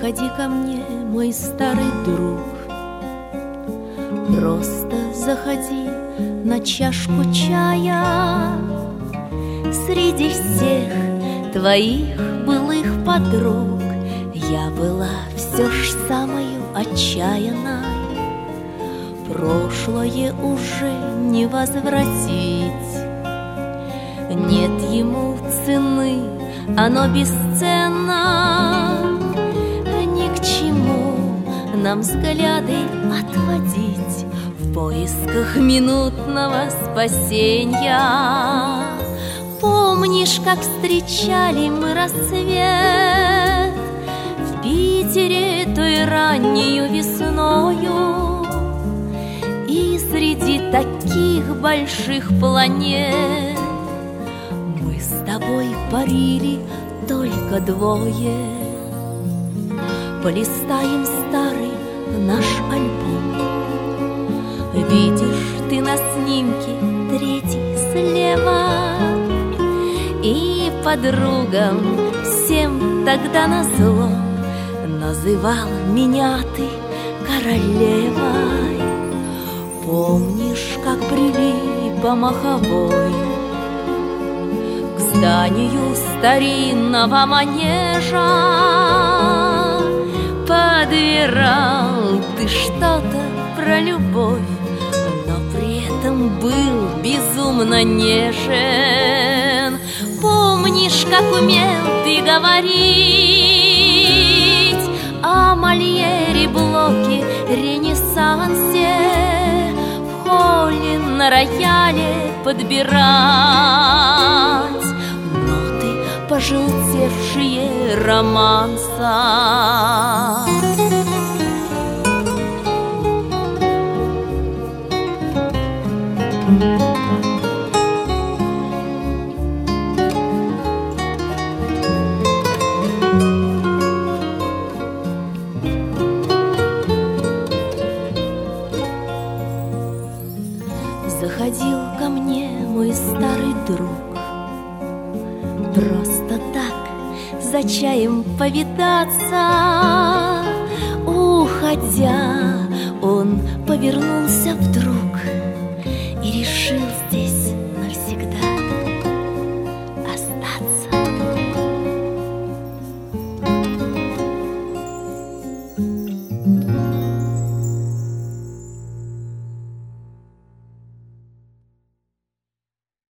Заходи ко мне, мой старый друг, просто заходи на чашку чая. Среди всех твоих былых подруг я была все ж самою отчаянной. Прошлое уже не возвратить, нет ему цены, оно бесценно. Ни к чему нам взгляды отводить в поисках минутного спасения. Помнишь, как встречали мы рассвет в Питере той раннею весною? И среди таких больших планет мы с тобой парили только двое. Полистаем старый наш альбом. Видишь ты на снимке третий слева. И подругам всем тогда назло называл меня ты королевой. Помнишь, как брели по маховой к зданию старинного манежа? Подбирал ты что-то про любовь, но при этом был безумно нежен. Помнишь, как умел ты говорить о Мольере, Блоке, Ренессансе, в холле на рояле подбирать ноты, пожелтевшие романса. Заходил ко мне мой старый друг, просто так, за чаем повидаться. Уходя, он повернулся вдруг